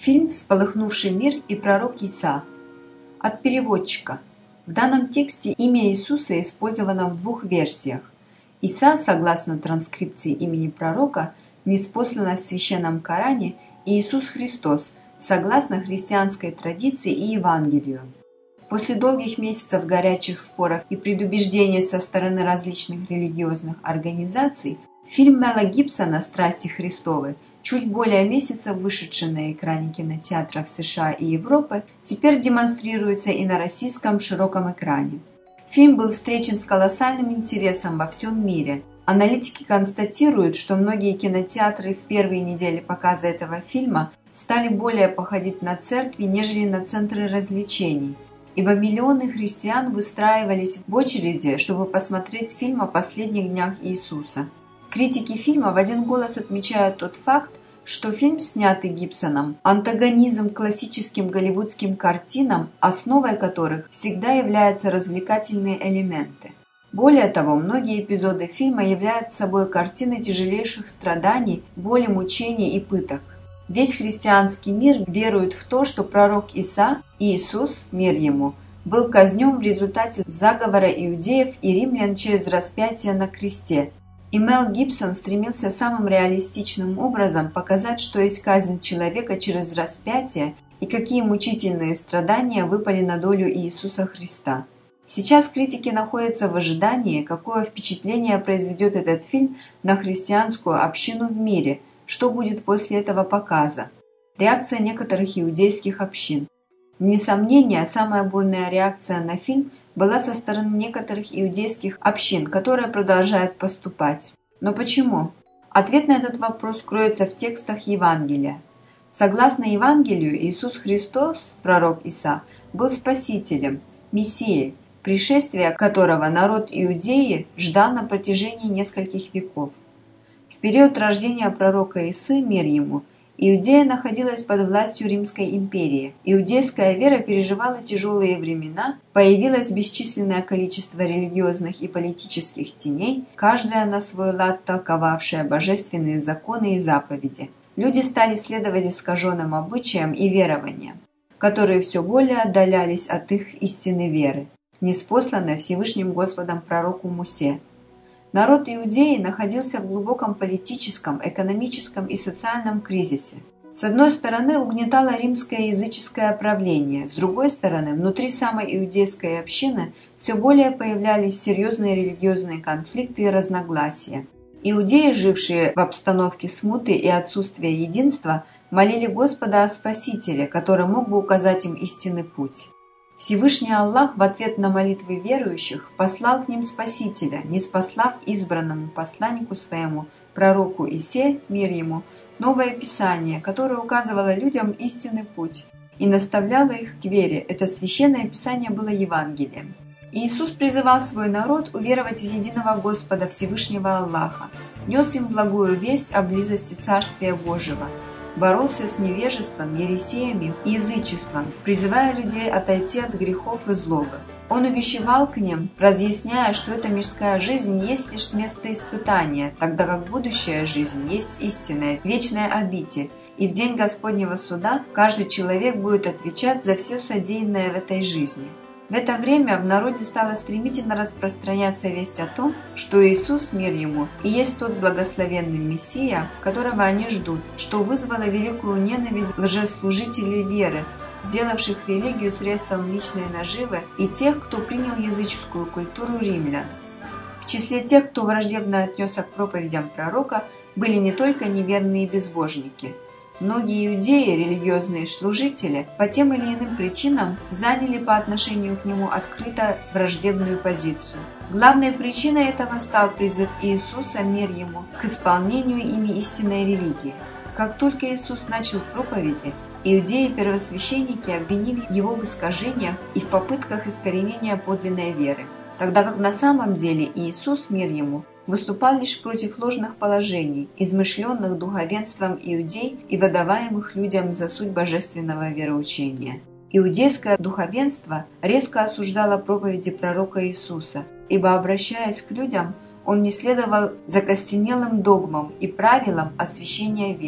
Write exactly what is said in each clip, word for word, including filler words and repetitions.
Фильм «Вспыхнувший мир» и пророк Иса. От переводчика. В данном тексте имя Иисуса использовано в двух версиях. Иса, согласно транскрипции имени пророка, ниспослано в Священном Коране, и Иисус Христос, согласно христианской традиции и Евангелию. После долгих месяцев горячих споров и предубеждений со стороны различных религиозных организаций, фильм Мела Гибсона «Страсти Христовы», чуть более месяца вышедший на экране кинотеатров США и Европы, теперь демонстрируется и на российском широком экране. Фильм был встречен с колоссальным интересом во всем мире. Аналитики констатируют, что многие кинотеатры в первые недели показа этого фильма стали более походить на церкви, нежели на центры развлечений, ибо миллионы христиан выстраивались в очереди, чтобы посмотреть фильм о последних днях Иисуса. Критики фильма в один голос отмечают тот факт, что фильм, снятый Гибсоном, антагонизм к классическим голливудским картинам, основой которых всегда являются развлекательные элементы. Более того, многие эпизоды фильма являются собой картиной тяжелейших страданий, боли, мучений и пыток. Весь христианский мир верует в то, что пророк Иса, Иисус, мир ему, был казнен в результате заговора иудеев и римлян через распятие на кресте. И Мел Гибсон стремился самым реалистичным образом показать, что есть казнь человека через распятие и какие мучительные страдания выпали на долю Иисуса Христа. Сейчас критики находятся в ожидании, какое впечатление произведет этот фильм на христианскую общину в мире, что будет после этого показа. Реакция некоторых иудейских общин. Вне сомнения, самая бурная реакция на фильм была со стороны некоторых иудейских общин, которые продолжают поступать. Но почему? Ответ на этот вопрос кроется в текстах Евангелия. Согласно Евангелию, Иисус Христос, пророк Иса, был Спасителем, Мессией, пришествие которого народ Иудеи ждал на протяжении нескольких веков. В период рождения пророка Исы, мир ему, Иудея находилась под властью Римской империи. Иудейская вера переживала тяжелые времена, появилось бесчисленное количество религиозных и политических теней, каждая на свой лад толковавшая божественные законы и заповеди. Люди стали следовать искаженным обычаям и верованиям, которые все более отдалялись от их истинной веры, ниспосланной Всевышним Господом пророку Мусе. Народ Иудеи находился в глубоком политическом, экономическом и социальном кризисе. С одной стороны угнетало римское языческое правление, с другой стороны внутри самой иудейской общины все более появлялись серьезные религиозные конфликты и разногласия. Иудеи, жившие в обстановке смуты и отсутствия единства, молили Господа о Спасителе, который мог бы указать им истинный путь. Всевышний Аллах в ответ на молитвы верующих послал к ним Спасителя, ниспослав избранному посланнику своему, пророку Исе, мир ему, новое Писание, которое указывало людям истинный путь и наставляло их к вере. Это священное Писание было Евангелием. Иисус призывал свой народ уверовать в единого Господа Всевышнего Аллаха, нес им благую весть о близости Царствия Божьего, боролся с невежеством, ересеями и язычеством, призывая людей отойти от грехов и злобы. Он увещевал к ним, разъясняя, что эта мирская жизнь есть лишь место испытания, тогда как будущая жизнь есть истинная, вечная обитель, и в день Господнего суда каждый человек будет отвечать за все содеянное в этой жизни. В это время в народе стала стремительно распространяться весть о том, что Иисус, мир ему, и есть тот благословенный Мессия, которого они ждут, что вызвало великую ненависть лжеслужителей веры, сделавших религию средством личной наживы, и тех, кто принял языческую культуру римлян. В числе тех, кто враждебно отнесся к проповедям пророка, были не только неверные безбожники. Многие иудеи, религиозные служители, по тем или иным причинам заняли по отношению к нему открыто враждебную позицию. Главной причиной этого стал призыв Иисуса, мир ему, к исполнению ими истинной религии. Как только Иисус начал проповеди, иудеи-первосвященники обвинили его в искажениях и в попытках искоренения подлинной веры, тогда как на самом деле Иисус, мир ему, выступал лишь против ложных положений, измышленных духовенством иудей и выдаваемых людям за суть божественного вероучения. Иудейское духовенство резко осуждало проповеди пророка Иисуса, ибо, обращаясь к людям, он не следовал закостенелым догмам и правилам освящения веры.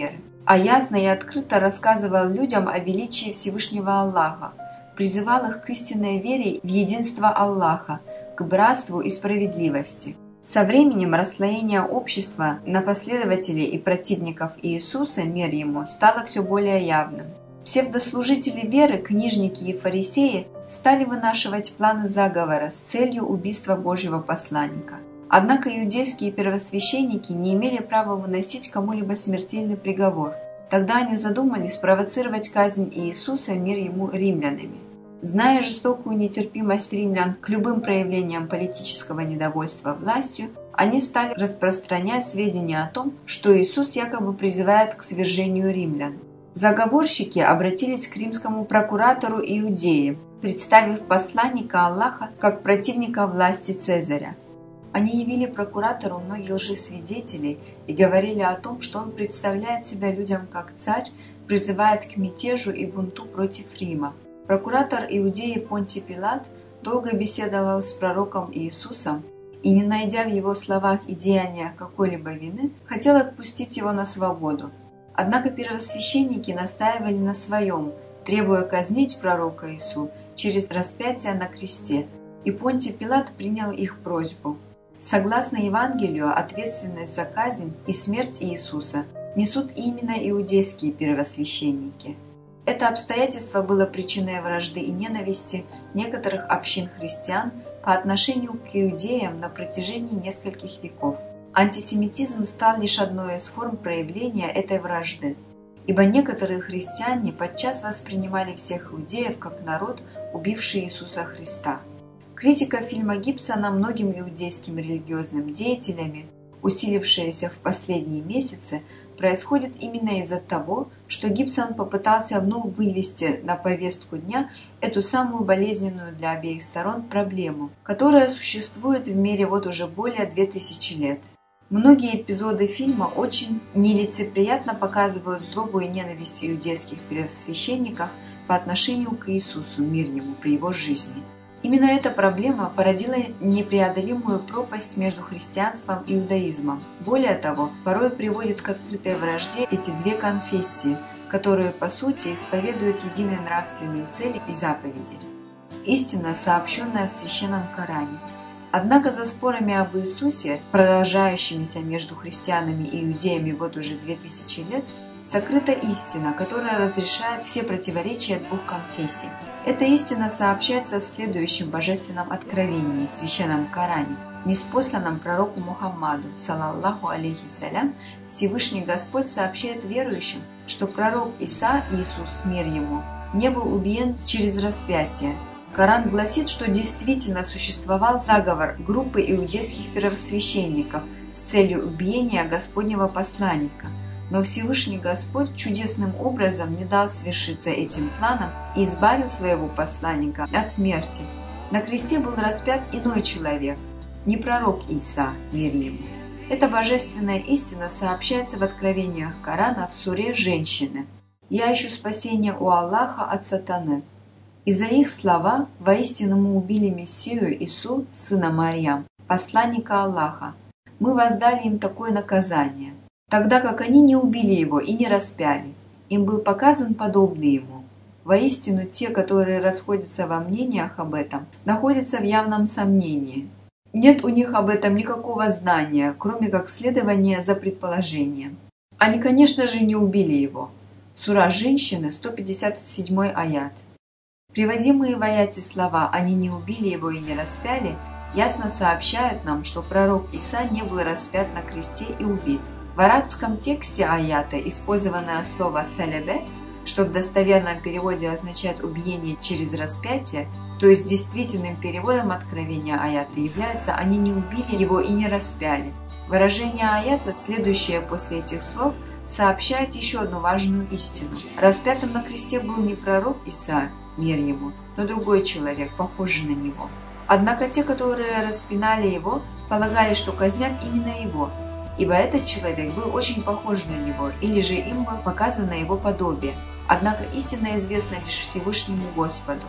а ясно и открыто рассказывал людям о величии Всевышнего Аллаха, призывал их к истинной вере в единство Аллаха, к братству и справедливости. Со временем расслоение общества на последователей и противников Иисуса, мир ему, стало все более явным. Псевдослужители веры, книжники и фарисеи, стали вынашивать планы заговора с целью убийства Божьего посланника. Однако иудейские первосвященники не имели права выносить кому-либо смертельный приговор. Тогда они задумали спровоцировать казнь Иисуса, мир ему, римлянами. Зная жестокую нетерпимость римлян к любым проявлениям политического недовольства властью, они стали распространять сведения о том, что Иисус якобы призывает к свержению римлян. Заговорщики обратились к римскому прокуратору Иудеи, представив посланника Аллаха как противника власти Цезаря. Они явили прокуратору многих лжесвидетелей и говорили о том, что он представляет себя людям как царь, призывает к мятежу и бунту против Рима. Прокуратор Иудеи Понтий Пилат долго беседовал с пророком Иисусом и, не найдя в его словах и деяниях какой-либо вины, хотел отпустить его на свободу. Однако первосвященники настаивали на своем, требуя казнить пророка Иису через распятие на кресте, и Понтий Пилат принял их просьбу. Согласно Евангелию, ответственность за казнь и смерть Иисуса несут именно иудейские первосвященники. Это обстоятельство было причиной вражды и ненависти некоторых общин христиан по отношению к иудеям на протяжении нескольких веков. Антисемитизм стал лишь одной из форм проявления этой вражды, ибо некоторые христиане подчас воспринимали всех иудеев как народ, убивший Иисуса Христа. Критика фильма Гибсона многим иудейским религиозным деятелями, усилившаяся в последние месяцы, происходит именно из-за того, что Гибсон попытался вновь вывести на повестку дня эту самую болезненную для обеих сторон проблему, которая существует в мире вот уже более двух тысяч лет. Многие эпизоды фильма очень нелицеприятно показывают злобу и ненависть иудейских первосвященников по отношению к Иисусу, мир ему, при его жизни. Именно эта проблема породила непреодолимую пропасть между христианством и иудаизмом. Более того, порой приводит к открытой вражде эти две конфессии, которые по сути исповедуют единые нравственные цели и заповеди. Истина, сообщенная в Священном Коране. Однако за спорами об Иисусе, продолжающимися между христианами и иудеями вот уже две тысячи лет, сокрыта истина, которая разрешает все противоречия двух конфессий. Эта истина сообщается в следующем божественном откровении, в Священном Коране, ниспосланном пророку Мухаммаду, салаллаху алейхи салям. Всевышний Господь сообщает верующим, что пророк Иса, Иисус, мир ему, не был убиен через распятие. Коран гласит, что действительно существовал заговор группы иудейских первосвященников с целью убиения Господнего посланника. Но Всевышний Господь чудесным образом не дал свершиться этим планам и избавил своего посланника от смерти. На кресте был распят иной человек, не пророк Иса, мир ему. Эта божественная истина сообщается в откровениях Корана в суре «Женщины». «Я ищу спасения у Аллаха от сатаны. И за их слова воистину мы убили Мессию Ису, сына Марьям, посланника Аллаха. Мы воздали им такое наказание, тогда как они не убили его и не распяли. Им был показан подобный ему. Воистину, те, которые расходятся во мнениях об этом, находятся в явном сомнении. Нет у них об этом никакого знания, кроме как следования за предположением. Они, конечно же, не убили его». Сура «Женщины», сто пятьдесят седьмой аят. Приводимые в аяте слова «они не убили его и не распяли» ясно сообщают нам, что пророк Иса не был распят на кресте и убит. В арабском тексте аята использованное слово «салябе», что в достоверном переводе означает «убиение через распятие», то есть действительным переводом откровения аята является «они не убили его и не распяли». Выражение аята, следующее после этих слов, сообщает еще одну важную истину. Распятым на кресте был не пророк Иса, мир ему, но другой человек, похожий на него. Однако те, которые распинали его, полагали, что казнят именно его, ибо этот человек был очень похож на него, или же им было показано его подобие. Однако истина известна лишь Всевышнему Господу.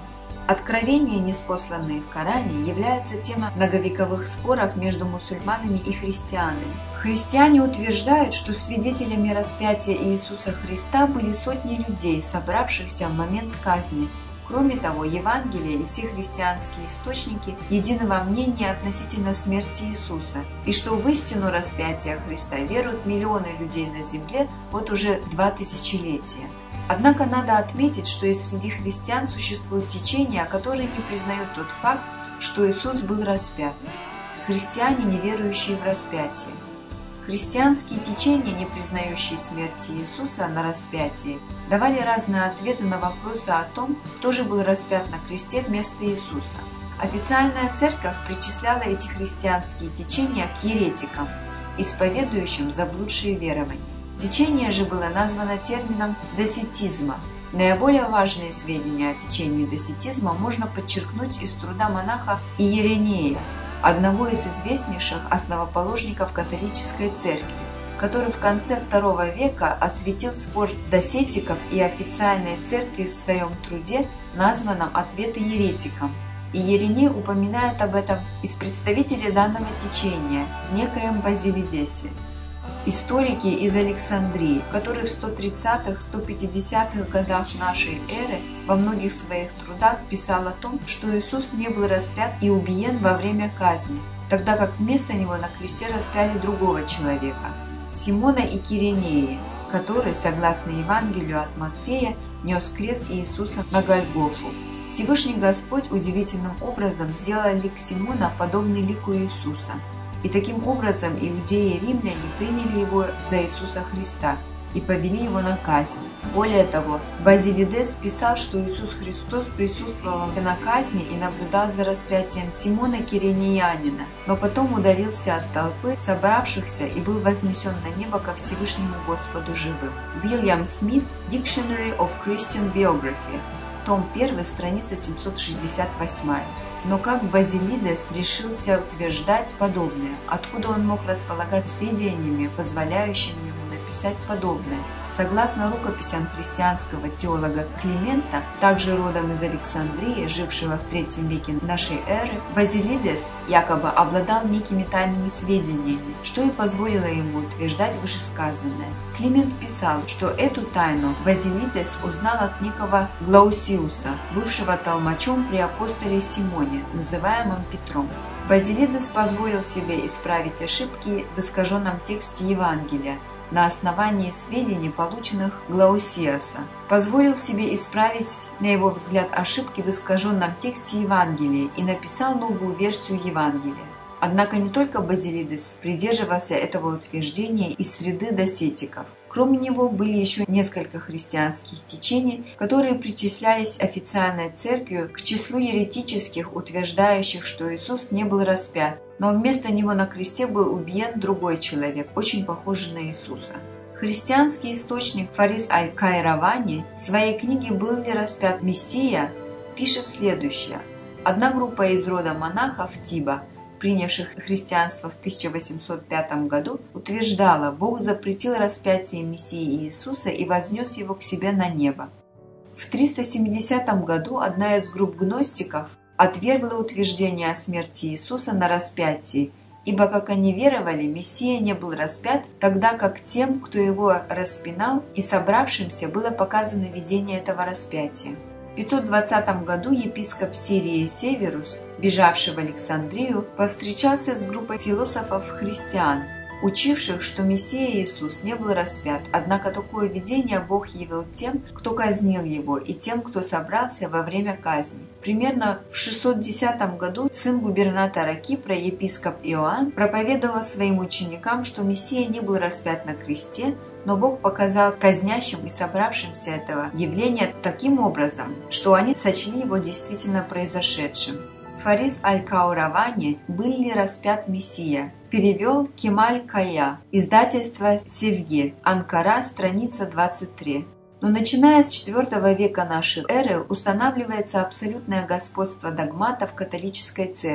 Откровения, ниспосланные в Коране, являются темой многовековых споров между мусульманами и христианами. Христиане утверждают, что свидетелями распятия Иисуса Христа были сотни людей, собравшихся в момент казни. Кроме того, Евангелие и все христианские источники едины во мнении относительно смерти Иисуса, и что в истину распятия Христа веруют миллионы людей на земле вот уже два тысячелетия. Однако надо отметить, что и среди христиан существуют течения, которые не признают тот факт, что Иисус был распят. Христиане, не верующие в распятие. Христианские течения, не признающие смерти Иисуса на распятии, давали разные ответы на вопросы о том, кто же был распят на кресте вместо Иисуса. Официальная церковь причисляла эти христианские течения к еретикам, исповедующим заблудшие верования. Течение же было названо термином доситизма. Наиболее важные сведения о течении доситизма можно подчеркнуть из труда монаха Иеринея, одного из известнейших основоположников католической церкви, который в конце второго века осветил спор досетиков и официальной церкви в своем труде, названном «Ответы еретикам». Иериней упоминает об этом из представителей данного течения, некоем Базилидесе. Историки из Александрии, которые в сто тридцатых — сто пятидесятых годах нашей эры во многих своих трудах писал о том, что Иисус не был распят и убиен во время казни, тогда как вместо него на кресте распяли другого человека – Симона и Киринеи, который, согласно Евангелию от Матфея, нес крест Иисуса на Гольгофу. Всевышний Господь удивительным образом сделал лик Симона подобный лику Иисуса. И таким образом иудеи и римляне приняли его за Иисуса Христа и повели его на казнь. Более того, Базилидес писал, что Иисус Христос присутствовал на казни и наблюдал за распятием Симона Киринеянина, но потом удалился от толпы собравшихся и был вознесен на небо ко Всевышнему Господу живым. Уильям Смит, Dictionary of Christian Biography, том один, страница семьсот шестьдесят восемь. Но как Базилидес решился утверждать подобное? Откуда он мог располагать сведениями, позволяющими ему написать подобное? Согласно рукописям христианского теолога Климента, также родом из Александрии, жившего в третьем веке нашей эры, Базилидес якобы обладал некими тайными сведениями, что и позволило ему утверждать вышесказанное. Климент писал, что эту тайну Базилидес узнал от некого Глаусиуса, бывшего толмачом при апостоле Симоне, называемом Петром. Базилидес позволил себе исправить ошибки в искаженном тексте Евангелия на основании сведений, полученных Глаусиаса. Позволил себе исправить, на его взгляд, ошибки в искаженном тексте Евангелия и написал новую версию Евангелия. Однако не только Базилидес придерживался этого утверждения из среды досетиков. Кроме него были еще несколько христианских течений, которые причислялись официальной церковью к числу еретических, утверждающих, что Иисус не был распят, но вместо него на кресте был убиен другой человек, очень похожий на Иисуса. Христианский источник Фарис аль-Кайравани в своей книге «Был ли распят Мессия?» пишет следующее. Одна группа из рода монахов Тиба, принявших христианство в тысяча восемьсот пятом году, утверждала, Бог запретил распятие Мессии Иисуса и вознес его к себе на небо. В триста семидесятом году одна из групп гностиков отвергла утверждение о смерти Иисуса на распятии, ибо, как они веровали, Мессия не был распят, тогда как тем, кто его распинал, и собравшимся было показано видение этого распятия. В пятьсот двадцатом году епископ Сирии Северус, бежавший в Александрию, повстречался с группой философов-христиан, учивших, что Мессия Иисус не был распят, однако такое видение Бог явил тем, кто казнил его, и тем, кто собрался во время казни. Примерно в шестьсот десятом году сын губернатора Кипра, епископ Иоанн, проповедовал своим ученикам, что Мессия не был распят на кресте, но Бог показал казнящим и собравшимся этого явления таким образом, что они сочли его действительно произошедшим. Фарис аль-Кауравани «Был ли распят Мессия?» перевел Кемаль Кая, издательство Севги, Анкара, страница двадцать три. Но начиная с четвёртого века нашей эры устанавливается абсолютное господство догматов католической церкви.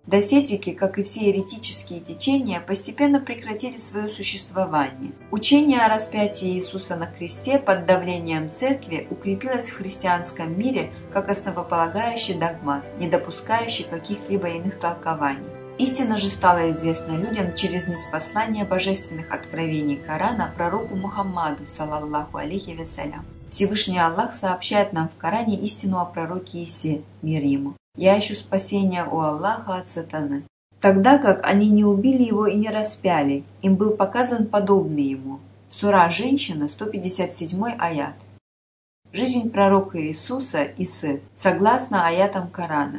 Досетики, как и все еретические течения, постепенно прекратили свое существование. Учение о распятии Иисуса на кресте под давлением церкви укрепилось в христианском мире как основополагающий догмат, не допускающий каких-либо иных толкований. Истина же стала известна людям через ниспослание божественных откровений Корана пророку Мухаммаду, салаллаху алейхи вассалям. Всевышний Аллах сообщает нам в Коране истину о пророке Исе, мир ему. «Я ищу спасения у Аллаха от сатаны». Тогда как они не убили его и не распяли, им был показан подобный ему. Сура «Женщина», сто пятьдесят седьмой аят. Жизнь пророка Иисуса, Исы, согласно аятам Корана.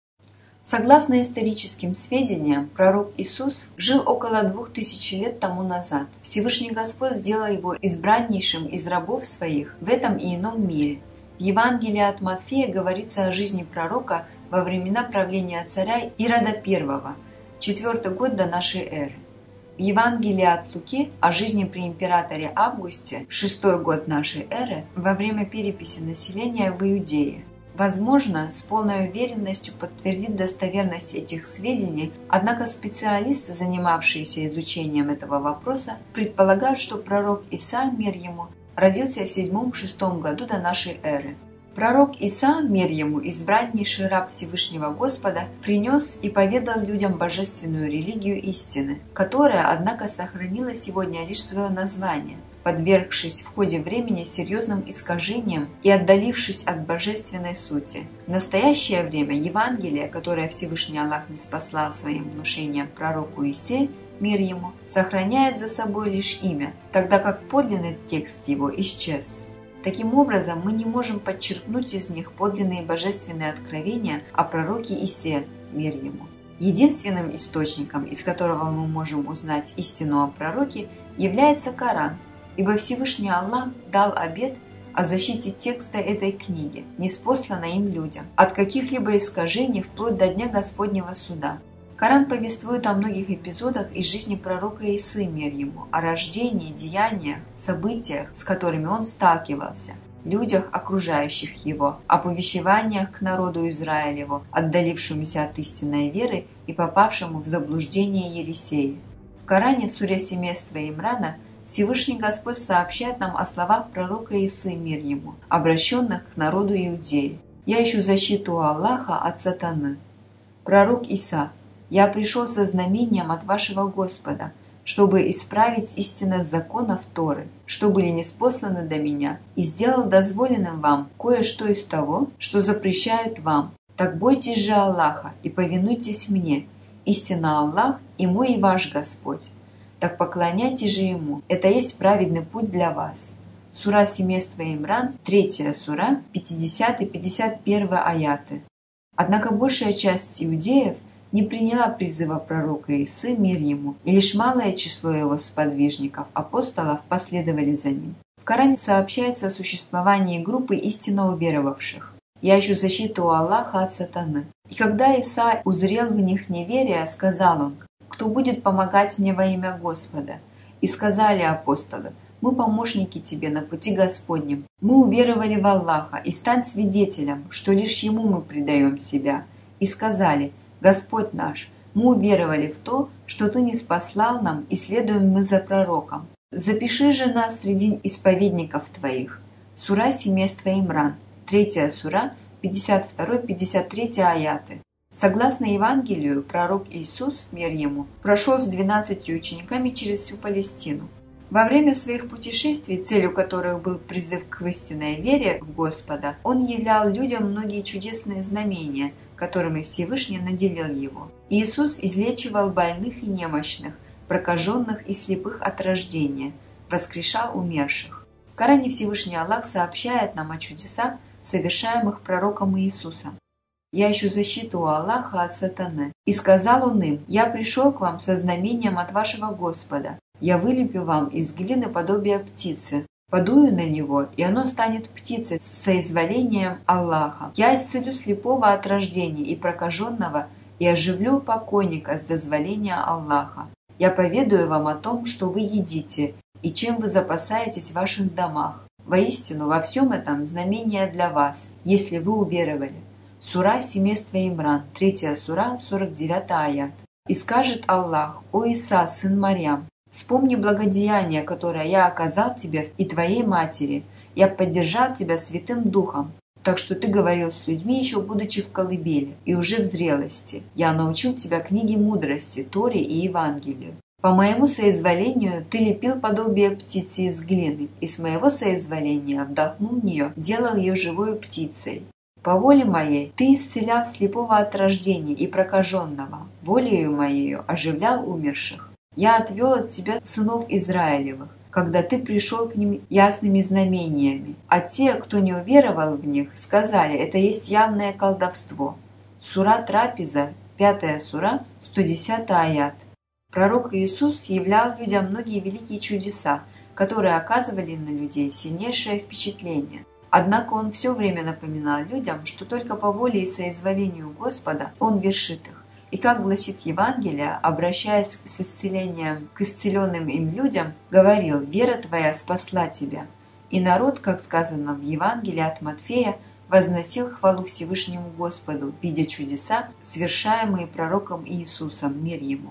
Согласно историческим сведениям, пророк Иисус жил около двух тысяч лет тому назад. Всевышний Господь сделал его избраннейшим из рабов своих в этом и ином мире. В Евангелии от Матфея говорится о жизни пророка во времена правления царя Ирода I, четвертый год до нашей эры. В Евангелии от Луки о жизни при императоре Августе, шестой год нашей эры, во время переписи населения в Иудее. Возможно, с полной уверенностью подтвердит достоверность этих сведений, однако специалисты, занимавшиеся изучением этого вопроса, предполагают, что пророк Иса, мир ему, родился в седьмом-шестом году до нашей эры. Пророк Иса, мир ему, избраннейший раб Всевышнего Господа, принес и поведал людям божественную религию истины, которая, однако, сохранила сегодня лишь свое название, подвергшись в ходе времени серьезным искажениям и отдалившись от божественной сути. В настоящее время Евангелие, которое Всевышний Аллах ниспослал своим внушением пророку Исе, мир ему, сохраняет за собой лишь имя, тогда как подлинный текст его исчез. Таким образом, мы не можем подчеркнуть из них подлинные божественные откровения о пророке Исе, мир ему. Единственным источником, из которого мы можем узнать истину о пророке, является Коран, ибо Всевышний Аллах дал обет о защите текста этой книги, ниспосланной им людям, от каких-либо искажений вплоть до Дня Господнего Суда. Коран повествует о многих эпизодах из жизни пророка Исы, мир ему, о рождении, деяниях, событиях, с которыми он сталкивался, людях, окружающих его, о повещеваниях к народу Израилеву, отдалившемуся от истинной веры и попавшему в заблуждение Ересеи. В Коране, в суре семейства Имрана, Всевышний Господь сообщает нам о словах пророка Исы, мир ему, обращенных к народу Иудеи. «Я ищу защиту у Аллаха от сатаны». Пророк Иса: «Я пришел со знамением от вашего Господа, чтобы исправить истинность законов Торы, что были ниспосланы до меня, и сделал дозволенным вам кое-что из того, что запрещают вам. Так бойтесь же Аллаха и повинуйтесь мне, истинно Аллах и мой и ваш Господь. Так поклоняйтесь же Ему, это есть праведный путь для вас». Сура семейства Имран, третья сура, пятидесятый-пятьдесят первый аяты. Однако большая часть иудеев не приняла призыва пророка Исы, мир ему, и лишь малое число его сподвижников, апостолов, последовали за ним. В Коране сообщается о существовании группы истинно уверовавших. «Я ищу защиту у Аллаха от сатаны». И когда Иса узрел в них неверие, сказал он: «Кто будет помогать мне во имя Господа?» И сказали апостолы: «Мы помощники тебе на пути Господнем. Мы уверовали в Аллаха, и стань свидетелем, что лишь Ему мы предаем себя». И сказали: «Господь наш, мы уверовали в то, что Ты ниспослал нам, и следуем мы за пророком. Запиши же нас среди исповедников Твоих». Сура семейства Имран, третья сура, пятьдесят второй — пятьдесят третий аяты. Согласно Евангелию, пророк Иисус, мир ему, прошел с двенадцатью учениками через всю Палестину. Во время своих путешествий, целью которых был призыв к истинной вере в Господа, он являл людям многие чудесные знамения, которыми Всевышний наделил его. Иисус излечивал больных и немощных, прокаженных и слепых от рождения, воскрешал умерших. В Коране Всевышний Аллах сообщает нам о чудесах, совершаемых пророком Иисусом. «Я ищу защиту у Аллаха от сатаны». И сказал он им: «Я пришел к вам со знамением от вашего Господа. Я вылеплю вам из глины подобие птицы, подую на него, и оно станет птицей с соизволением Аллаха. Я исцелю слепого от рождения и прокаженного, и оживлю покойника с дозволения Аллаха. Я поведаю вам о том, что вы едите, и чем вы запасаетесь в ваших домах. Воистину, во всем этом знамение для вас, если вы уверовали. Сура семейства Имран, третья сура, сорок девятый аят. «И скажет Аллах: о Иса, сын Марьям, вспомни благодеяние, которое я оказал тебе и твоей матери. Я поддержал тебя Святым Духом, так что ты говорил с людьми, еще будучи в колыбели, и уже в зрелости. Я научил тебя книге мудрости, Торе и Евангелию. По моему соизволению ты лепил подобие птицы из глины, и с моего соизволения вдохнул в нее, делал ее живой птицей. По воле моей ты исцелял слепого от рождения и прокаженного, волею моею оживлял умерших. Я отвел от тебя сынов Израилевых, когда ты пришел к ним ясными знамениями, а те, кто не уверовал в них, сказали: это есть явное колдовство». Сура Трапеза, пятая сура, сто десятый аят. Пророк Иисус являл людям многие великие чудеса, которые оказывали на людей сильнейшее впечатление. Однако он все время напоминал людям, что только по воле и соизволению Господа он вершит их. И, как гласит Евангелие, обращаясь с исцелением к исцеленным им людям, говорил: «Вера твоя спасла тебя». И народ, как сказано в Евангелии от Матфея, возносил хвалу Всевышнему Господу, видя чудеса, совершаемые пророком Иисусом, мир ему.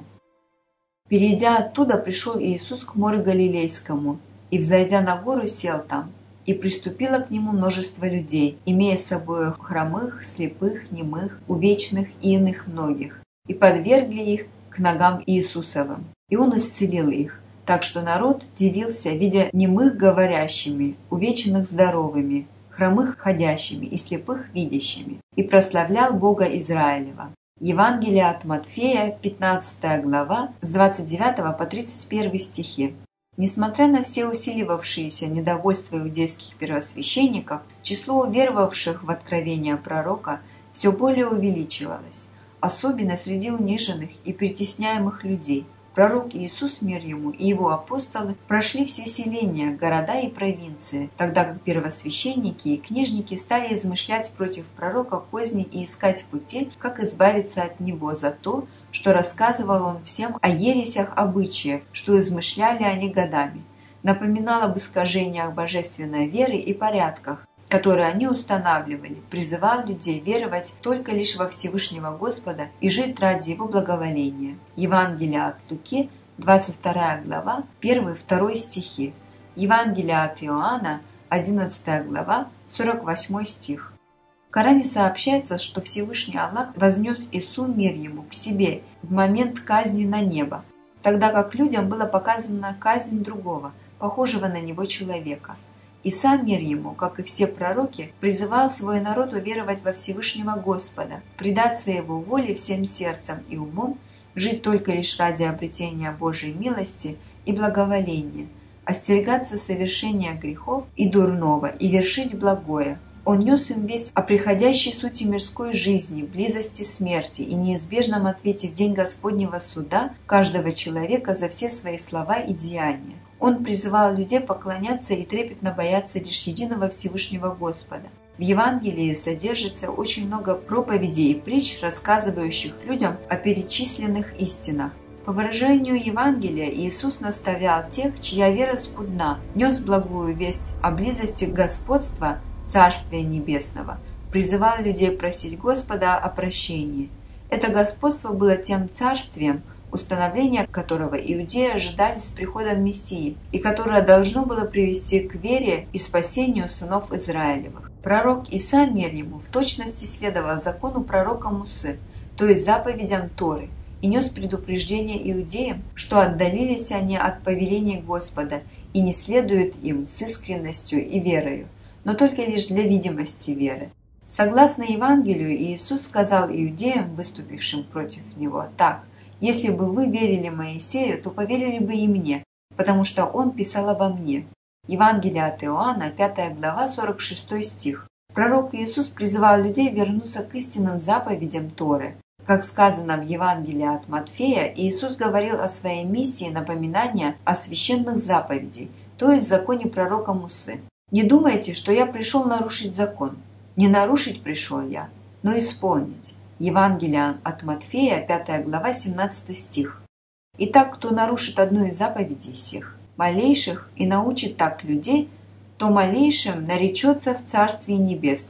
Перейдя оттуда, пришел Иисус к морю Галилейскому, и, взойдя на гору, сел там. И приступило к нему множество людей, имея с собой хромых, слепых, немых, увечных и иных многих, и подвергли их к ногам Иисусовым. И он исцелил их, так что народ дивился, видя немых говорящими, увечных здоровыми, хромых ходящими и слепых видящими, и прославлял Бога Израилева. Евангелие от Матфея, пятнадцатая глава, с двадцать девятого по тридцать первый стихи. Несмотря на все усиливавшееся недовольство иудейских первосвященников, число уверовавших в откровения пророка все более увеличивалось, особенно среди униженных и притесняемых людей. Пророк Иисус, мир ему, и его апостолы прошли все селения, города и провинции, тогда как первосвященники и книжники стали измышлять против пророка козни и искать пути, как избавиться от него за то, что рассказывал он всем о ересях обычаев, что измышляли они годами, напоминал об искажениях божественной веры и порядках, которые они устанавливали, призывал людей веровать только лишь во Всевышнего Господа и жить ради Его благоволения. Евангелие от Луки, двадцать вторая глава, первый-второй стихи. Евангелие от Иоанна, одиннадцатая глава, сорок восьмой стих. В Коране сообщается, что Всевышний Аллах вознес Ису, мир ему, к себе в момент казни на небо, тогда как людям была показана казнь другого, похожего на него человека. Иса, мир ему, как и все пророки, призывал свой народ уверовать во Всевышнего Господа, предаться Его воле всем сердцем и умом, жить только лишь ради обретения Божьей милости и благоволения, остерегаться совершения грехов и дурного и вершить благое. Он нес им весть о приходящей сути мирской жизни, близости смерти и неизбежном ответе в день Господнего суда каждого человека за все свои слова и деяния. Он призывал людей поклоняться и трепетно бояться лишь единого Всевышнего Господа. В Евангелии содержится очень много проповедей и притч, рассказывающих людям о перечисленных истинах. По выражению Евангелия, Иисус наставлял тех, чья вера скудна, нес благую весть о близости господства Царствия Небесного, призывал людей просить Господа о прощении. Это господство было тем царствием, установление которого иудеи ожидали с приходом Мессии, и которое должно было привести к вере и спасению сынов Израилевых. Пророк Иса, мир ему, в точности следовал закону пророка Мусы, то есть заповедям Торы, и нес предупреждение иудеям, что отдалились они от повелений Господа и не следуют им с искренностью и верою, но только лишь для видимости веры. Согласно Евангелию, Иисус сказал иудеям, выступившим против него, так: «Если бы вы верили Моисею, то поверили бы и мне, потому что он писал обо мне». Евангелие от Иоанна, пятая глава, сорок шестой стих. Пророк Иисус призывал людей вернуться к истинным заповедям Торы. Как сказано в Евангелии от Матфея, Иисус говорил о своей миссии напоминания о священных заповедей, то есть законе пророка Мусы. «Не думайте, что я пришел нарушить закон. Не нарушить пришел я, но исполнить». Евангелие от Матфея, пятая глава, семнадцатый стих. «Итак, кто нарушит одну из заповедей сих, малейших, и научит так людей, то малейшим наречется в Царстве Небесном,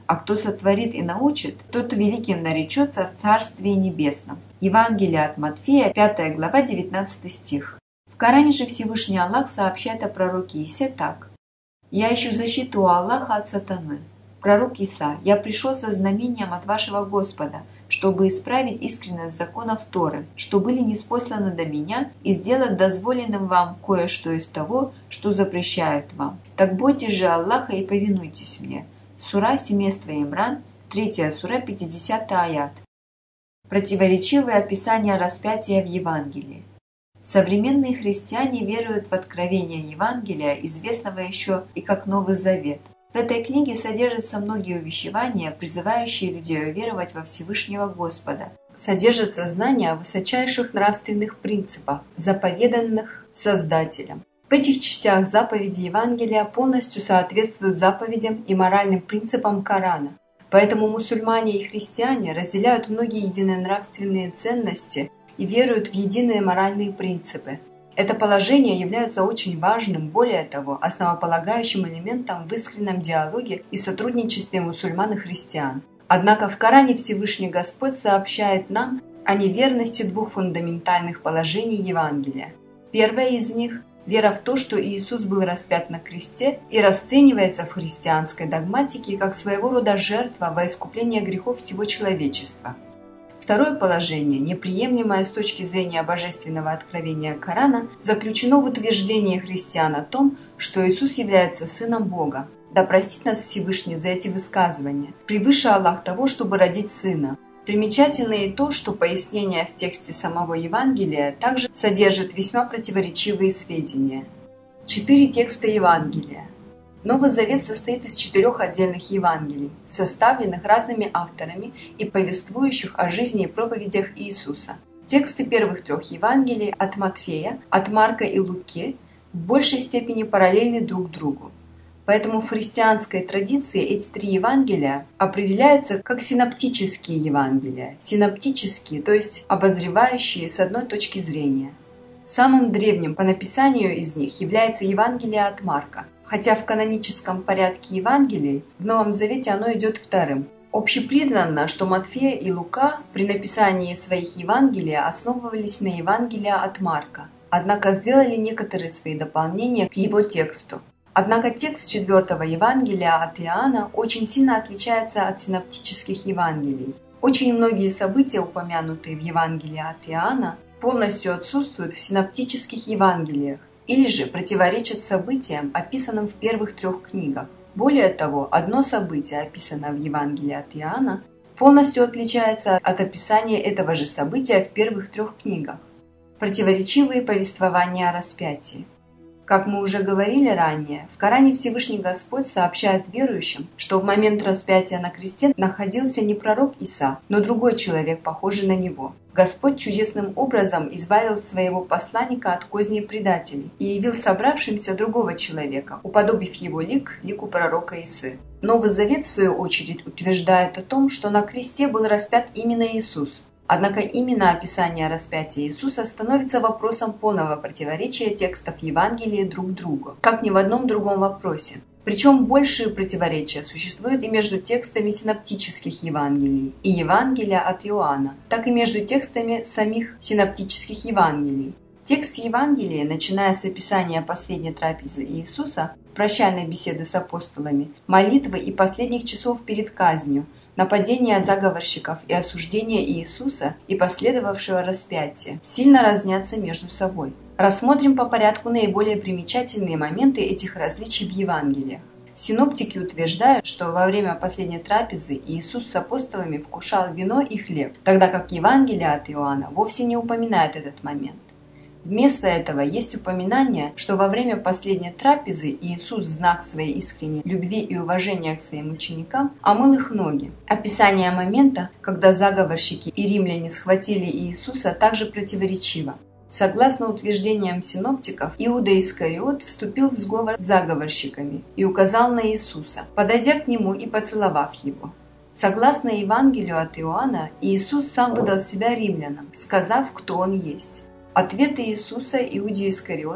а кто сотворит и научит, тот великим наречется в Царстве Небесном. Евангелие от Матфея, пятая глава, девятнадцатый стих. В Коране же Всевышний Аллах сообщает о пророке Исе так. «Я ищу защиту у Аллаха от сатаны». Пророк Иса, «Я пришел со знамением от вашего Господа, чтобы исправить искренность законов Торы, что были ниспосланы до меня, и сделать дозволенным вам кое-что из того, что запрещают вам. Так бойтесь же Аллаха и повинуйтесь мне». Сура семейства Имран, третья сура, пятидесятый аят. Противоречивые описания распятия в Евангелии. Современные христиане веруют в откровение Евангелия, известного еще и как Новый Завет. В этой книге содержатся многие увещевания, призывающие людей уверовать во Всевышнего Господа. Содержатся знания о высочайших нравственных принципах, заповеданных Создателем. В этих частях заповеди Евангелия полностью соответствуют заповедям и моральным принципам Корана. Поэтому мусульмане и христиане разделяют многие единые нравственные ценности и веруют в единые моральные принципы. Это положение является очень важным, более того, основополагающим элементом в искреннем диалоге и сотрудничестве мусульман и христиан. Однако в Коране Всевышний Господь сообщает нам о неверности двух фундаментальных положений Евангелия. Первое из них – вера в то, что Иисус был распят на кресте и расценивается в христианской догматике как своего рода жертва во искупление грехов всего человечества. Второе положение, неприемлемое с точки зрения божественного откровения Корана, заключено в утверждении христиан о том, что Иисус является Сыном Бога. Да простит нас Всевышний за эти высказывания. Превыше Аллах того, чтобы родить Сына. Примечательно и то, что пояснение в тексте самого Евангелия также содержит весьма противоречивые сведения. Четыре текста Евангелия. Новый Завет состоит из четырех отдельных Евангелий, составленных разными авторами и повествующих о жизни и проповедях Иисуса. Тексты первых трех Евангелий от Матфея, от Марка и Луки в большей степени параллельны друг другу. Поэтому в христианской традиции эти три Евангелия определяются как синоптические Евангелия. Синоптические, то есть обозревающие с одной точки зрения. Самым древним по написанию из них является Евангелие от Марка, хотя в каноническом порядке Евангелий в Новом Завете оно идет вторым. Общепризнанно, что Матфея и Лука при написании своих Евангелий основывались на Евангелии от Марка, однако сделали некоторые свои дополнения к его тексту. Однако текст четвертого Евангелия от Иоанна очень сильно отличается от синоптических Евангелий. Очень многие события, упомянутые в Евангелии от Иоанна, полностью отсутствуют в синоптических Евангелиях или же противоречат событиям, описанным в первых трех книгах. Более того, одно событие, описанное в Евангелии от Иоанна, полностью отличается от описания этого же события в первых трех книгах. Противоречивые повествования о распятии. Как мы уже говорили ранее, в Коране Всевышний Господь сообщает верующим, что в момент распятия на кресте находился не пророк Иса, но другой человек, похожий на него. Господь чудесным образом избавил своего посланника от козней предателей и явил собравшимся другого человека, уподобив его лик лику пророка Исы. Новый Завет, в свою очередь, утверждает о том, что на кресте был распят именно Иисус. Однако именно описание распятия Иисуса становится вопросом полного противоречия текстов Евангелия друг другу, как ни в одном другом вопросе. Причем большие противоречия существуют и между текстами синоптических Евангелий и Евангелия от Иоанна, так и между текстами самих синоптических Евангелий. Текст Евангелия, начиная с описания последней трапезы Иисуса, прощальной беседы с апостолами, молитвы и последних часов перед казнью, нападения заговорщиков и осуждения Иисуса и последовавшего распятия сильно разнятся между собой. Рассмотрим по порядку наиболее примечательные моменты этих различий в Евангелиях. Синоптики утверждают, что во время последней трапезы Иисус с апостолами вкушал вино и хлеб, тогда как Евангелие от Иоанна вовсе не упоминает этот момент. Вместо этого есть упоминание, что во время последней трапезы Иисус в знак своей искренней любви и уважения к своим ученикам омыл их ноги. Описание момента, когда заговорщики и римляне схватили Иисуса, также противоречиво. Согласно утверждениям синоптиков, Иуда Искариот вступил в сговор с заговорщиками и указал на Иисуса, подойдя к нему и поцеловав его. Согласно Евангелию от Иоанна, Иисус сам выдал себя римлянам, сказав, кто он есть. Ответ Иисуса Иуде Искариоту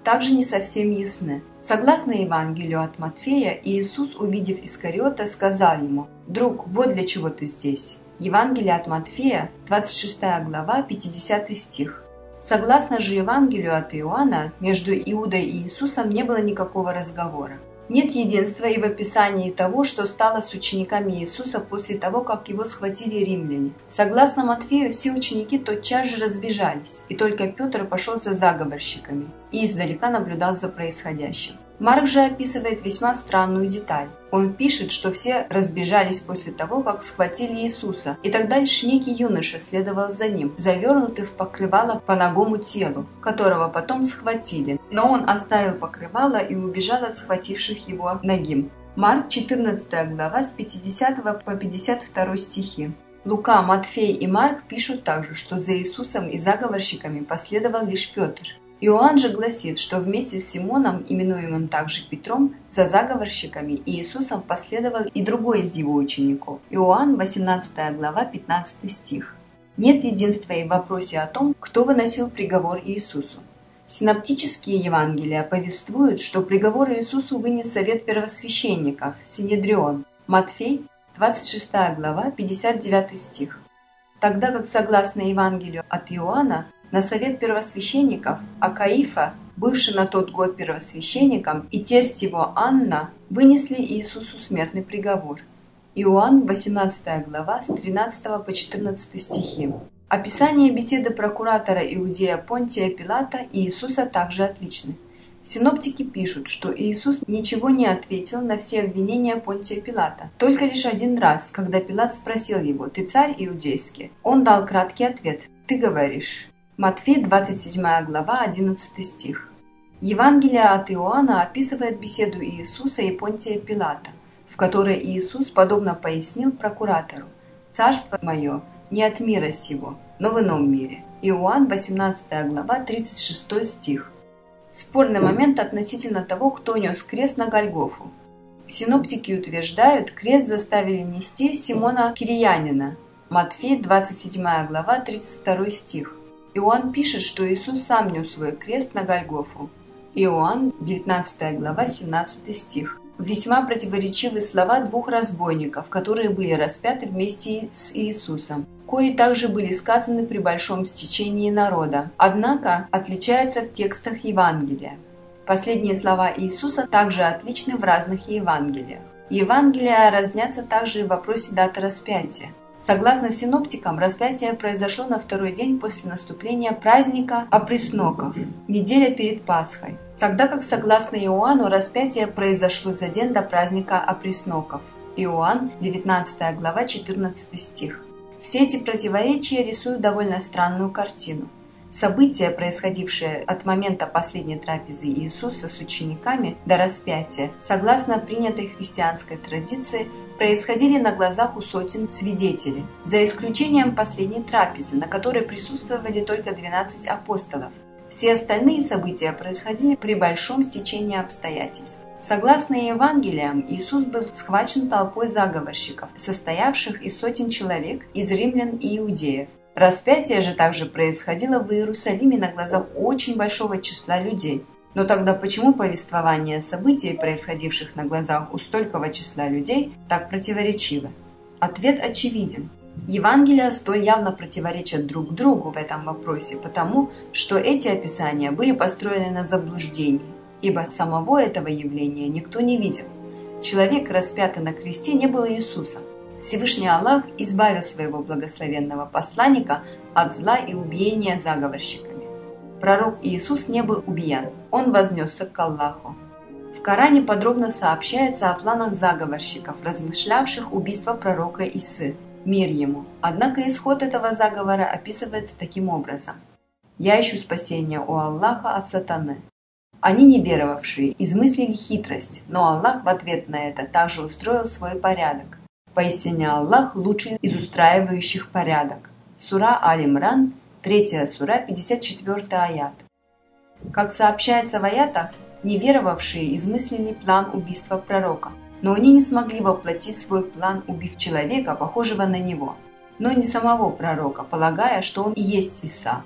также не совсем ясны. Согласно Евангелию от Матфея, Иисус, увидев Искариота, сказал ему: «Друг, вот для чего ты здесь». Евангелие от Матфея, двадцать шестая глава, пятидесятый стих. Согласно же Евангелию от Иоанна, между Иудой и Иисусом не было никакого разговора. Нет единства и в описании того, что стало с учениками Иисуса после того, как его схватили римляне. Согласно Матфею, все ученики тотчас же разбежались, и только Петр пошел за заговорщиками и издалека наблюдал за происходящим. Марк же описывает весьма странную деталь. Он пишет, что все разбежались после того, как схватили Иисуса, и тогда лишь некий юноша следовал за ним, завернутый в покрывало по нагому телу, которого потом схватили. Но он оставил покрывало и убежал от схвативших его нагим. Марк, четырнадцатая глава, с пятидесятого по пятьдесят второй стихи. Лука, Матфей и Марк пишут также, что за Иисусом и заговорщиками последовал лишь Петр. Иоанн же гласит, что вместе с Симоном, именуемым также Петром, за заговорщиками и Иисусом последовал и другой из его учеников. Иоанн, восемнадцатая глава, пятнадцатый стих. Нет единства и в вопросе о том, кто выносил приговор Иисусу. Синоптические Евангелия повествуют, что приговор Иисусу вынес совет первосвященников, Синедрион. Матфей, двадцать шестая глава, пятьдесят девятый стих. Тогда как, согласно Евангелию от Иоанна, на совет первосвященников Акаифа, бывший на тот год первосвященником, и тесть его Анна вынесли Иисусу смертный приговор. Иоанн, восемнадцатая глава, с тринадцатого по четырнадцатый стихи. Описание беседы прокуратора Иудея Понтия Пилата и Иисуса также отличны. Синоптики пишут, что Иисус ничего не ответил на все обвинения Понтия Пилата. Только лишь один раз, когда Пилат спросил его: «Ты царь иудейский?», он дал краткий ответ: «Ты говоришь». Матфей, двадцать седьмая глава, одиннадцатый стих. Евангелие от Иоанна описывает беседу Иисуса и Понтия Пилата, в которой Иисус подобно пояснил прокуратору: «Царство мое не от мира сего, но в ином мире». Иоанн, восемнадцатая глава, тридцать шестой стих. Спорный момент относительно того, кто нес крест на Голгофу. Синоптики утверждают, крест заставили нести Симона Кириянина. Матфей, двадцать седьмая глава, тридцать второй стих. Иоанн пишет, что Иисус сам нес свой крест на Голгофу. Иоанн, девятнадцатая глава, семнадцатый стих. Весьма противоречивые слова двух разбойников, которые были распяты вместе с Иисусом, кои также были сказаны при большом стечении народа, однако отличаются в текстах Евангелия. Последние слова Иисуса также отличны в разных Евангелиях. Евангелия разнятся также и в вопросе даты распятия. Согласно синоптикам, распятие произошло на второй день после наступления праздника Опресноков, неделя перед Пасхой, тогда как, согласно Иоанну, распятие произошло за день до праздника Опресноков. Иоанн, девятнадцатая глава, четырнадцатый стих. Все эти противоречия рисуют довольно странную картину. События, происходившие от момента последней трапезы Иисуса с учениками до распятия, согласно принятой христианской традиции, происходили на глазах у сотен свидетелей, за исключением последней трапезы, на которой присутствовали только двенадцать апостолов. Все остальные события происходили при большом стечении обстоятельств. Согласно Евангелиям, Иисус был схвачен толпой заговорщиков, состоявших из сотен человек, из римлян и иудеев. Распятие же также происходило в Иерусалиме на глазах очень большого числа людей. Но тогда почему повествование событий, происходивших на глазах у столького числа людей, так противоречиво? Ответ очевиден. Евангелия столь явно противоречат друг другу в этом вопросе, потому что эти описания были построены на заблуждении, ибо самого этого явления никто не видел. Человек, распятый на кресте, не был Иисусом. Всевышний Аллах избавил своего благословенного посланника от зла и убиения заговорщиками. Пророк Иисус не был убиян, он вознесся к Аллаху. В Коране подробно сообщается о планах заговорщиков, размышлявших убийство пророка Исы, мир ему. Однако исход этого заговора описывается таким образом: «Я ищу спасения у Аллаха от сатаны». Они, неверовавшие, измыслили хитрость, но Аллах в ответ на это также устроил свой порядок. Поистине Аллах лучший из устраивающих порядок. Сура Аль-Имран, третья сура, пятьдесят четвёртый аят. Как сообщается в аятах, неверовавшие измыслили план убийства пророка, но они не смогли воплотить свой план, убив человека, похожего на него, но не самого пророка, полагая, что он и есть Иса.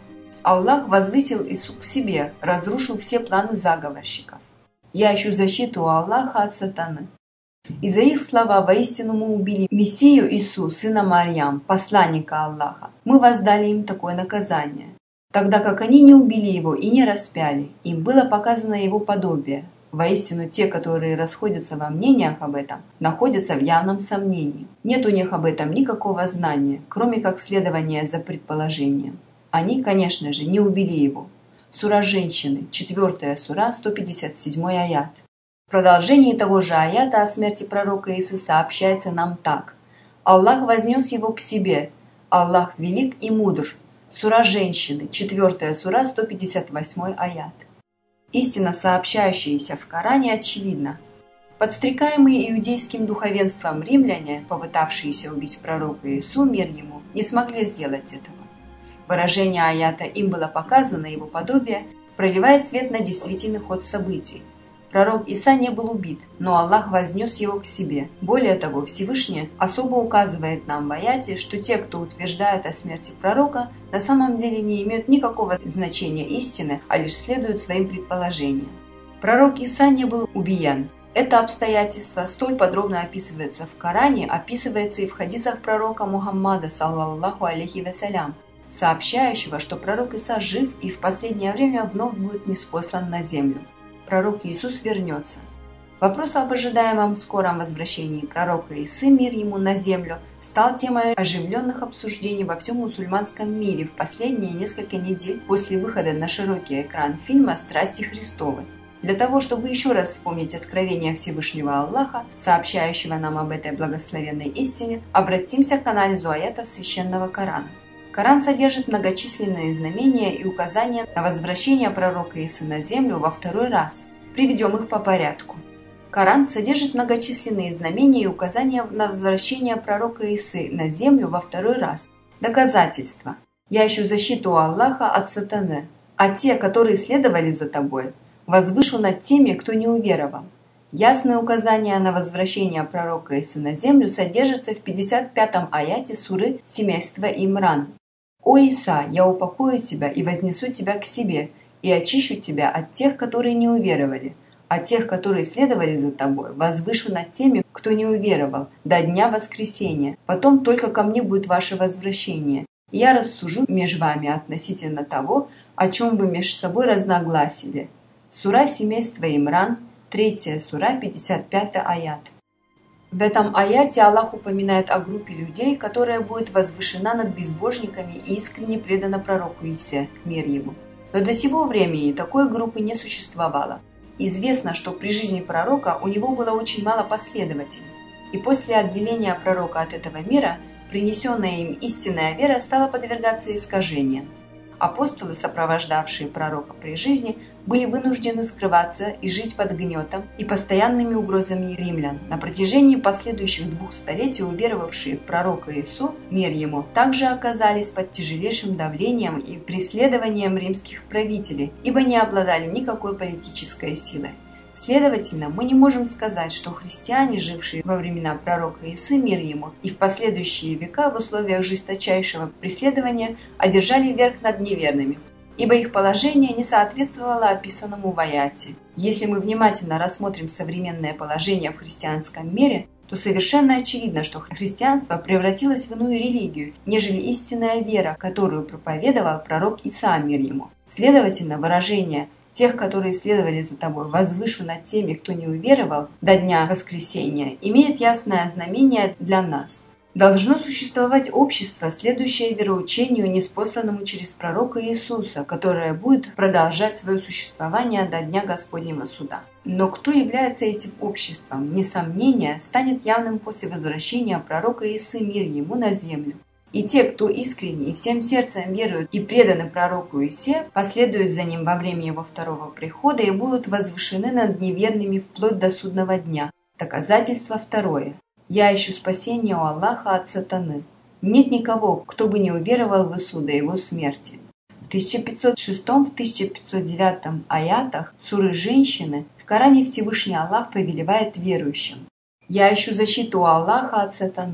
Аллах возвысил Ису к себе, разрушил все планы заговорщиков. Я ищу защиту у Аллаха от сатаны. И за их слова воистину мы убили Мессию Ису, сына Марьям, посланника Аллаха. Мы воздали им такое наказание. Тогда как они не убили его и не распяли, им было показано его подобие. Воистину, те, которые расходятся во мнениях об этом, находятся в явном сомнении. Нет у них об этом никакого знания, кроме как следования за предположением. Они, конечно же, не убили его. Сура женщины, четвёртая сура, сто пятьдесят седьмой аят. В продолжении того же аята о смерти пророка Исы сообщается нам так. Аллах вознес его к себе. Аллах велик и мудр. Сура женщины, четвёртая сура, сто пятьдесят восьмой аят. Истина, сообщающаяся в Коране, очевидна. Подстрекаемые иудейским духовенством римляне, попытавшиеся убить пророка Иису, мир ему, не смогли сделать этого. Выражение аята «им было показано его подобие» проливает свет на действительный ход событий. Пророк Иса не был убит, но Аллах вознес его к себе. Более того, Всевышний особо указывает нам в аяте, что те, кто утверждает о смерти пророка, на самом деле не имеют никакого значения истины, а лишь следуют своим предположениям. Пророк Иса не был убиян. Это обстоятельство столь подробно описывается в Коране, описывается и в хадисах пророка Мухаммада, саллаллаху алейхи вассалям, сообщающего, что пророк Иса жив и в последнее время вновь будет ниспослан на землю. Пророк Иисус вернется. Вопрос об ожидаемом скором возвращении пророка Исы, мир ему, на землю, стал темой оживленных обсуждений во всем мусульманском мире в последние несколько недель после выхода на широкий экран фильма «Страсти Христовы». Для того, чтобы еще раз вспомнить откровение Всевышнего Аллаха, сообщающего нам об этой благословенной истине, обратимся к анализу аятов Священного Корана. Коран содержит многочисленные знамения и указания на возвращение пророка Исы на землю во второй раз. Приведем их по порядку. Коран содержит многочисленные знамения и указания на возвращение пророка Исы на землю во второй раз. Доказательства. Я ищу защиту у Аллаха от сатаны, а те, которые следовали за тобой, возвышу над теми, кто не уверовал. Ясные указания на возвращение пророка Исы на землю содержатся в пятьдесят пятом аяте суры семейства Имран. «О Иса, я упокою тебя и вознесу тебя к себе, и очищу тебя от тех, которые не уверовали, а тех, которые следовали за тобой, возвышу над теми, кто не уверовал, до дня воскресения. Потом только ко мне будет ваше возвращение, и я рассужу меж вами относительно того, о чем вы меж собой разногласили». Сура семейства Имран, третья сура, пятьдесят пятый аят. В этом аяте Аллах упоминает о группе людей, которая будет возвышена над безбожниками и искренне предана пророку Исе, мир ему. Но до сего времени такой группы не существовало. Известно, что при жизни пророка у него было очень мало последователей, и после отделения пророка от этого мира, принесенная им истинная вера стала подвергаться искажениям. Апостолы, сопровождавшие пророка при жизни, были вынуждены скрываться и жить под гнетом и постоянными угрозами римлян. На протяжении последующих двух столетий уверовавшие в пророка Иису, мир ему, также оказались под тяжелейшим давлением и преследованием римских правителей, ибо не обладали никакой политической силой. Следовательно, мы не можем сказать, что христиане, жившие во времена пророка Исы, мир ему, и в последующие века в условиях жесточайшего преследования одержали верх над неверными, ибо их положение не соответствовало описанному в аяте. Если мы внимательно рассмотрим современное положение в христианском мире, то совершенно очевидно, что христианство превратилось в иную религию, нежели истинная вера, которую проповедовал пророк Иса, мир ему. Следовательно, выражение «тех, которые следовали за тобой, возвышу над теми, кто не уверовал до дня воскресения», имеет ясное знамение для нас. Должно существовать общество, следующее вероучению, ниспосланному через пророка Иисуса, которое будет продолжать свое существование до дня Господнего суда. Но кто является этим обществом, несомненно, станет явным после возвращения пророка Исы, мир ему, на землю. И те, кто искренне и всем сердцем веруют и преданы пророку Исе, последуют за ним во время его второго прихода и будут возвышены над неверными вплоть до судного дня. Доказательство второе. Я ищу спасения у Аллаха от сатаны. Нет никого, кто бы не уверовал в Ису до его смерти. В тысяча пятьсот шестом — тысяча пятьсот девятом аятах суры женщины в Коране Всевышний Аллах повелевает верующим: «Я ищу защиту у Аллаха от сатаны.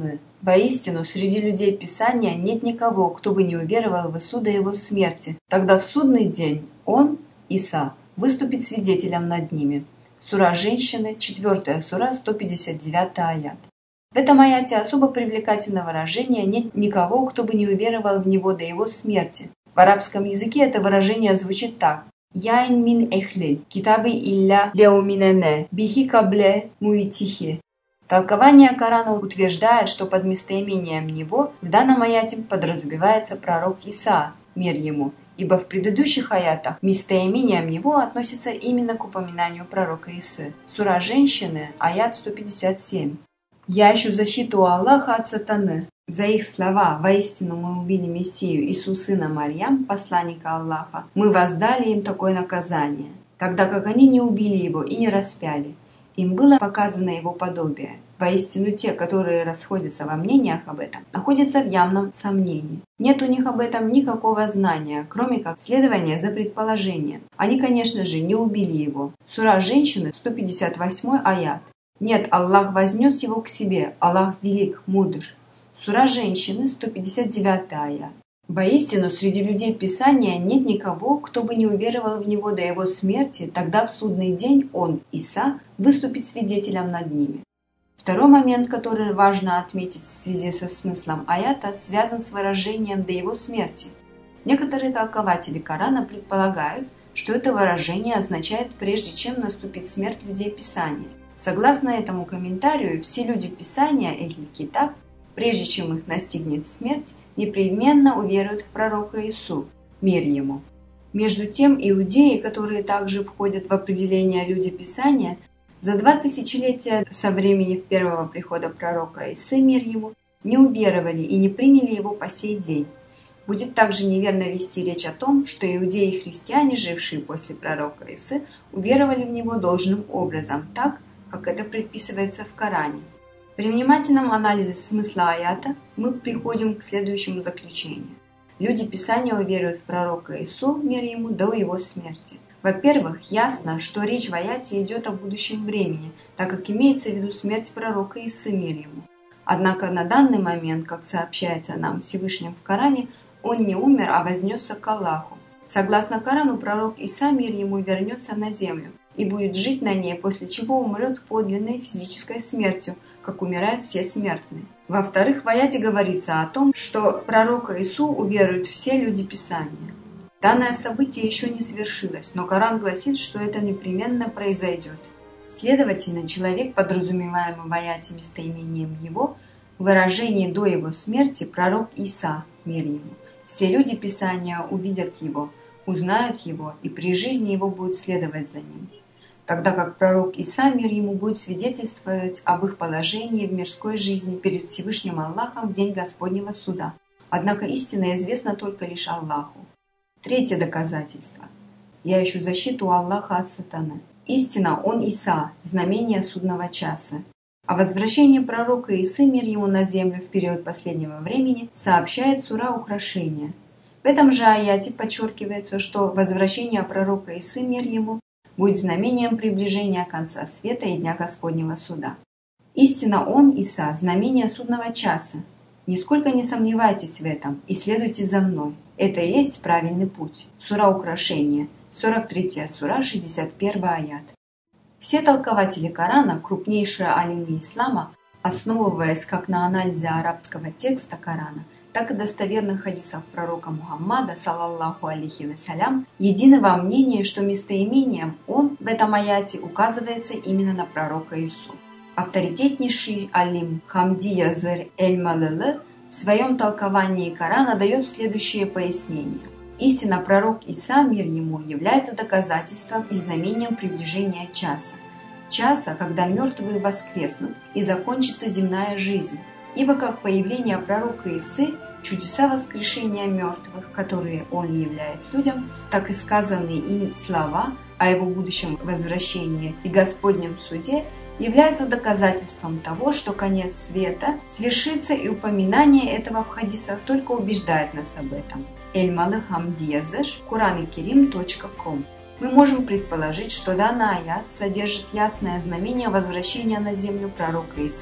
Воистину, среди людей Писания нет никого, кто бы не уверовал в Иису до его смерти. Тогда в судный день он, Иса, выступит свидетелем над ними. Сура женщины, четвёртая сура, сто пятьдесят девятый аят. В этом аяте особо привлекательное выражение «нет никого, кто бы не уверовал в него до его смерти». В арабском языке это выражение звучит так: «Яин мин эхлиль, китабы илля леуминене, бихи кабле муитихи». Толкование Корана утверждает, что под местоимением «него» в данном аяте подразумевается пророк Иса, мир ему, ибо в предыдущих аятах местоимением «него» относится именно к упоминанию пророка Исы. Сура женщины, аят сто пятьдесят семь. «Я ищу защиту у Аллаха от сатаны». За их слова «Воистину мы убили Мессию Ису сына Марьям, посланника Аллаха, мы воздали им такое наказание, тогда как они не убили его и не распяли. Им было показано его подобие. Воистину те, которые расходятся во мнениях об этом, находятся в явном сомнении. Нет у них об этом никакого знания, кроме как следования за предположением. Они, конечно же, не убили его». Сура женщины, сто пятьдесят восьмой аят. «Нет, Аллах вознес его к себе, Аллах велик, мудр». Сура женщины, сто пятьдесят девятый аят. «Воистину, среди людей Писания нет никого, кто бы не уверовал в него до его смерти, тогда в судный день он, Иса, выступит свидетелем над ними». Второй момент, который важно отметить в связи со смыслом аята, связан с выражением «до его смерти». Некоторые толкователи Корана предполагают, что это выражение означает «прежде чем наступит смерть людей Писания». Согласно этому комментарию, все люди Писания, Эхль Китаб, прежде чем их настигнет смерть, непременно уверуют в пророка Ису, мир ему. Между тем, иудеи, которые также входят в определение люди Писания, за два тысячелетия со времени первого прихода пророка Исы, мир ему, не уверовали и не приняли его по сей день. Будет также неверно вести речь о том, что иудеи и христиане, жившие после пророка Исы, уверовали в него должным образом, так, как это предписывается в Коране. При внимательном анализе смысла аята мы приходим к следующему заключению. Люди Писания уверуют в пророка Ису, мир ему, до его смерти. Во-первых, ясно, что речь в аяте идет о будущем времени, так как имеется в виду смерть пророка Исы, мир ему. Однако на данный момент, как сообщается нам Всевышним в Коране, он не умер, а вознесся к Аллаху. Согласно Корану, пророк Иса, мир ему, вернется на землю и будет жить на ней, после чего умрет подлинной физической смертью, как умирают все смертные. Во-вторых, в аяте говорится о том, что пророка Ису уверуют все люди Писания. Данное событие еще не свершилось, но Коран гласит, что это непременно произойдет. Следовательно, человек, подразумеваемый в аяте местоимением его, в выражении «до его смерти» пророк Иса, мир ему. Все люди Писания увидят его, узнают его и при жизни его будут следовать за ним. Тогда как пророк Иса, мир ему, будет свидетельствовать об их положении в мирской жизни перед Всевышним Аллахом в день Господнего суда. Однако истина известна только лишь Аллаху. Третье доказательство. Я ищу защиту у Аллаха от сатаны. Истина, он Иса, знамение судного часа. О возвращении пророка Исы, мир ему, на землю в период последнего времени сообщает сура Украшения. В этом же аяте подчеркивается, что возвращение пророка Исы, мир ему, будет знамением приближения конца света и дня Господнего суда. Истинно он, Иса, знамение судного часа. Нисколько не сомневайтесь в этом и следуйте за мной. Это и есть правильный путь. Сура Украшения, сорок третья сура, шестьдесят первый аят. Все толкователи Корана, крупнейшие алимы ислама, основываясь как на анализе арабского текста Корана, так и достоверных хадисов пророка Мухаммада, саллаллаху алейхи вассалям, едины во мнении, что местоимением «он» в этом аяте указывается именно на пророка Ису. Авторитетнейший алим Хамди Языр эль-Малылы в своем толковании Корана дает следующее пояснение. Истинно пророк Иса, мир ему, является доказательством и знамением приближения часа. Часа, когда мертвые воскреснут и закончится земная жизнь. Ибо как появление пророка Исы, чудеса воскрешения мертвых, которые он являет людям, так и сказанные им слова о его будущем возвращении и Господнем суде являются доказательством того, что конец света свершится, и упоминание этого в хадисах только убеждает нас об этом. эль-Малы Хамди Языр, Куран и Керим точка ком. Мы можем предположить, что данный аят содержит ясное знамение возвращения на землю пророка Исы,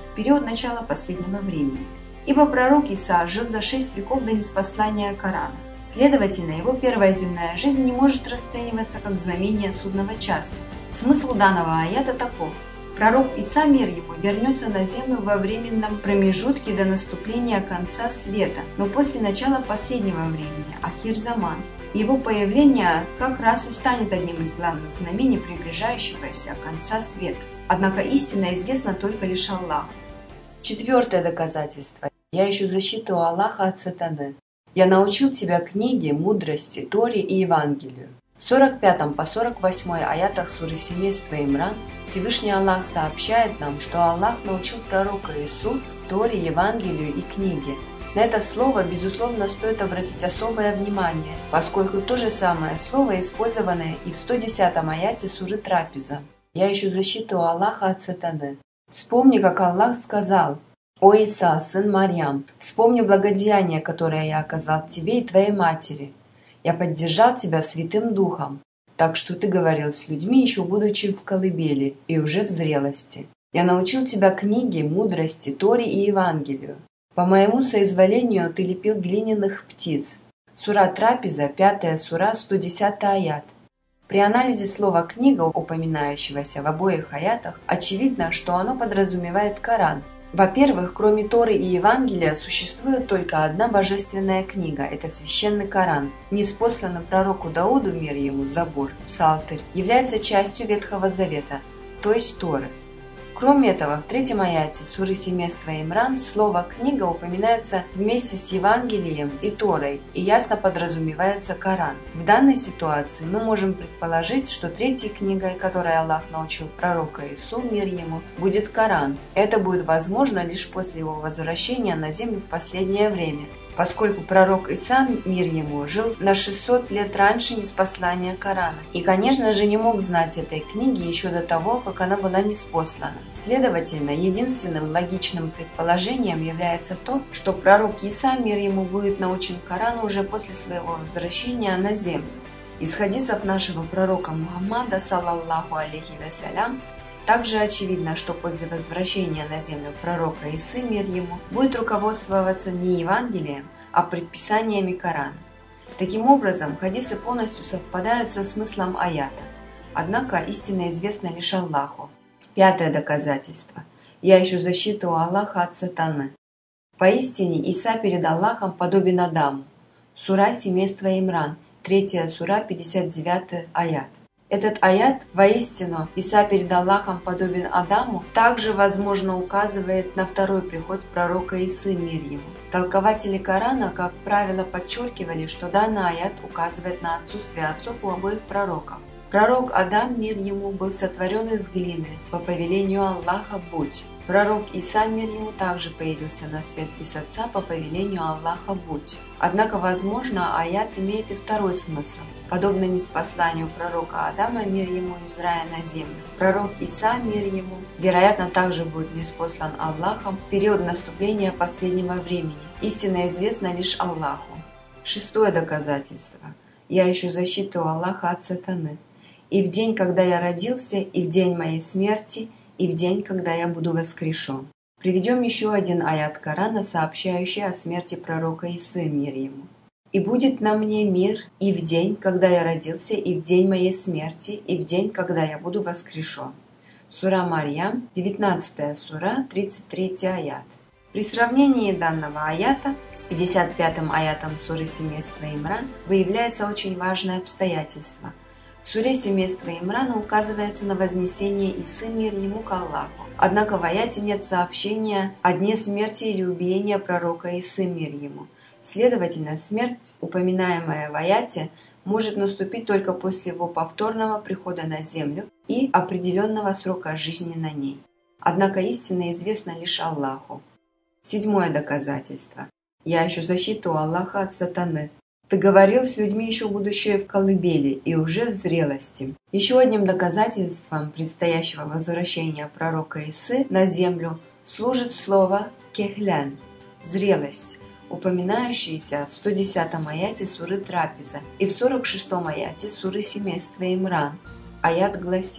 в период начала последнего времени. Ибо пророк Иса жил за шесть веков до ниспослания Корана. Следовательно, его первая земная жизнь не может расцениваться как знамение судного часа. Смысл данного аята таков. Пророк Иса, мир ему, вернется на землю во временном промежутке до наступления конца света, но после начала последнего времени, ахир-заман. Его появление как раз и станет одним из главных знамений приближающегося конца света. Однако истина известна только лишь Аллаху. Четвертое доказательство. Я ищу защиту Аллаха от сатаны. Я научил тебя книге, мудрости, Торе и Евангелию. В сорок пятом по сорок восьмой аятах суры семейства Имран Всевышний Аллах сообщает нам, что Аллах научил пророка Ису, Торе, Евангелию и книге. На это слово, безусловно, стоит обратить особое внимание, поскольку то же самое слово использовано и в сто десятом аяте суры Трапеза. Я ищу защиту Аллаха от сатаны. Вспомни, как Аллах сказал: «О Иса, сын Марьям, вспомни благодеяние, которое я оказал тебе и твоей матери. Я поддержал тебя Святым Духом, так что ты говорил с людьми, еще будучи в колыбели и уже в зрелости. Я научил тебя книге, мудрости, Торе и Евангелию. По моему соизволению ты лепил глиняных птиц». Сура Трапеза, пятая сура, сто десятый аят. При анализе слова «книга», упоминающегося в обоих аятах, очевидно, что оно подразумевает Коран. Во-первых, кроме Торы и Евангелия существует только одна божественная книга – это священный Коран. Ниспосланный пророку Дауду, мир ему, Забур, Псалтырь, является частью Ветхого Завета, то есть Торы. Кроме этого, в третьем аяте суры семейства Имран слово «книга» упоминается вместе с Евангелием и Торой, и ясно подразумевается Коран. В данной ситуации мы можем предположить, что третьей книгой, которой Аллах научил пророка Ису, мир ему, будет Коран. Это будет возможно лишь после его возвращения на землю в последнее время, поскольку пророк Иса, мир ему, жил на шестьсот лет раньше ниспослания Корана. И, конечно же, не мог знать этой книги еще до того, как она была ниспослана. Следовательно, единственным логичным предположением является то, что пророк Иса, мир ему, будет научен Корану уже после своего возвращения на землю. Из хадисов нашего пророка Мухаммада, саллаллаху алейхи вассалям, также очевидно, что после возвращения на землю пророка Исы, мир ему, будет руководствоваться не Евангелием, а предписаниями Корана. Таким образом, хадисы полностью совпадают со смыслом аята. Однако истина известна лишь Аллаху. Пятое доказательство. Я ищу защиту у Аллаха от сатаны. Поистине Иса перед Аллахом подобен Адаму. Сура семейства Имран, третья сура, пятьдесят девятый аят. Этот аят, воистину, Иса перед Аллахом подобен Адаму, также, возможно, указывает на второй приход пророка Исы, мир ему. Толкователи Корана, как правило, подчеркивали, что данный аят указывает на отсутствие отцов у обоих пророков. Пророк Адам, мир ему, был сотворен из глины, по повелению Аллаха будь. Пророк Иса, мир ему, также появился на свет без отца, по повелению Аллаха будь. Однако, возможно, аят имеет и второй смысл. Подобно ниспосланию пророка Адама, мир ему, из рая на землю, пророк Иса, мир ему, вероятно, также будет ниспослан Аллахом в период наступления последнего времени. Истина известна лишь Аллаху. Шестое доказательство. Я ищу защиту Аллаха от сатаны. И в день, когда я родился, и в день моей смерти, и в день, когда я буду воскрешен. Приведем еще один аят Корана, сообщающий о смерти пророка Исы, мир ему. «И будет на мне мир и в день, когда я родился, и в день моей смерти, и в день, когда я буду воскрешен». Сура Марьям, девятнадцатая сура, тридцать третий аят. При сравнении данного аята с пятьдесят пятым аятом суры семейства Имран выявляется очень важное обстоятельство. В суре семейства Имрана указывается на вознесение Исы, мир ему, к Аллаху. Однако в аяте нет сообщения о дне смерти или убиения пророка Исы, мир ему. Следовательно, смерть, упоминаемая в аяте, может наступить только после его повторного прихода на землю и определенного срока жизни на ней. Однако истина известна лишь Аллаху. Седьмое доказательство. Я ищу защиту Аллаха от сатаны. Ты говорил с людьми, еще будучи в колыбели и уже в зрелости. Еще одним доказательством предстоящего возвращения пророка Исы на землю служит слово «кехлян» – «зрелость», упоминающееся в сто десятом аяте суры Трапеза и в сорок шестом аяте суры семейства Имран. Аят гласит: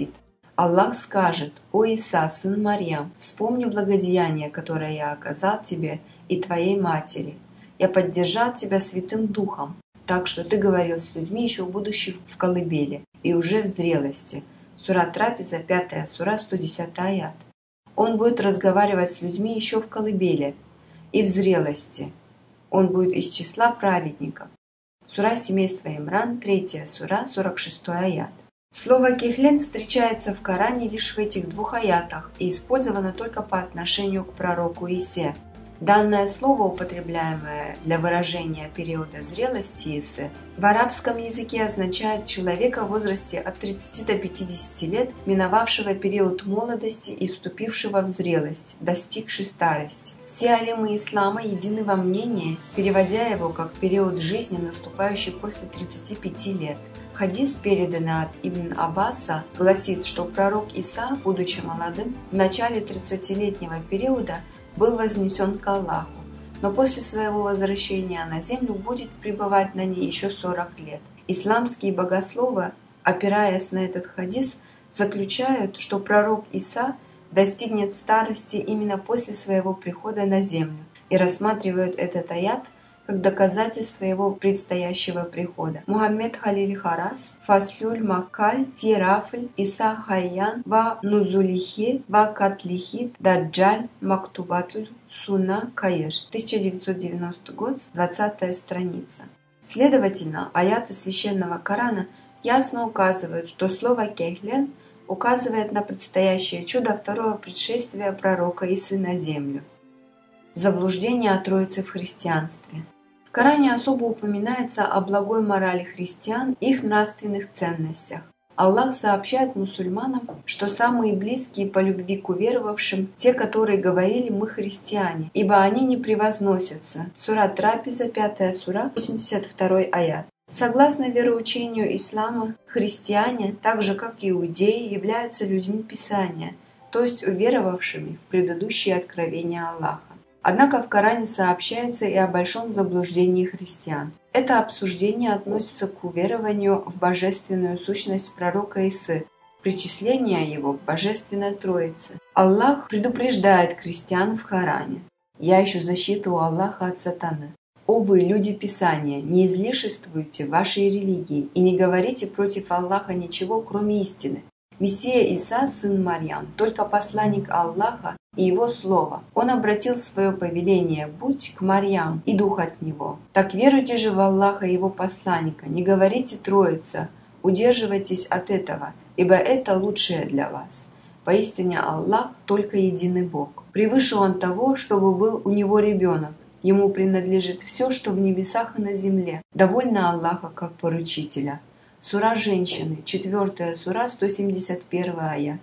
Аллах скажет: «О Иса, сын Марьям, вспомни благодеяние, которое я оказал тебе и твоей матери. Я поддержал тебя Святым Духом, так что ты говорил с людьми еще будучи в колыбели и уже в зрелости». Сура Трапеза, пятая сура, сто десятый аят. Он будет разговаривать с людьми еще в колыбели и в зрелости. Он будет из числа праведников. Сура семейства Имран, третья сура, сорок шестой аят. Слово «кехлен» встречается в Коране лишь в этих двух аятах и использовано только по отношению к пророку Исе. Данное слово, употребляемое для выражения периода зрелости Исы, в арабском языке означает человека в возрасте от тридцати до пятидесяти лет, миновавшего период молодости и вступившего в зрелость, достигший старости. Все алимы ислама едины во мнении, переводя его как период жизни, наступающий после тридцати пяти лет. Хадис, переданный от Ибн Аббаса, гласит, что пророк Иса, будучи молодым, в начале тридцатилетнего периода был вознесен к Аллаху, но после своего возвращения на землю будет пребывать на ней еще сорок лет. Исламские богословы, опираясь на этот хадис, заключают, что пророк Иса достигнет старости именно после своего прихода на землю и рассматривают этот аят как доказательство его предстоящего прихода. Мухаммед Халиль Харас, Фаслюль Маккаль, Фирафль, Иса Хайян, Ва Нузулихи, Ва Катлихи, Даджаль, Мактубатль, Суна Каир. тысяча девятьсот девяностый год, двадцатая страница. Следовательно, аяты священного Корана ясно указывают, что слово «кехлен» указывает на предстоящее чудо второго предшествия пророка Исы на землю. Заблуждение о Троице в христианстве. В Коране особо упоминается о благой морали христиан и их нравственных ценностях. Аллах сообщает мусульманам, что самые близкие по любви к уверовавшим – те, которые говорили «мы христиане», ибо они не превозносятся. Сура Трапеза, пятая сура, восемьдесят второй аят. Согласно вероучению ислама, христиане, так же как и иудеи, являются людьми Писания, то есть уверовавшими в предыдущие откровения Аллаха. Однако в Коране сообщается и о большом заблуждении христиан. Это обсуждение относится к уверованию в божественную сущность пророка Исы, причисление его к божественной Троице. Аллах предупреждает христиан в Коране: «Я ищу защиту у Аллаха от сатаны. О вы, люди Писания, не излишествуйте вашей религии и не говорите против Аллаха ничего, кроме истины. Мессия Иса, сын Марьям, только посланник Аллаха и его слово. Он обратил свое повеление «Будь к Марьям» и дух от него. Так веруйте же в Аллаха и его посланника, не говорите Троица, удерживайтесь от этого, ибо это лучшее для вас. Поистине Аллах только единый Бог. Превыше он того, чтобы был у него ребенок. Ему принадлежит все, что в небесах и на земле. Довольно Аллаха как поручителя». Сура женщины, четвертая сура, сто семьдесят первый аят.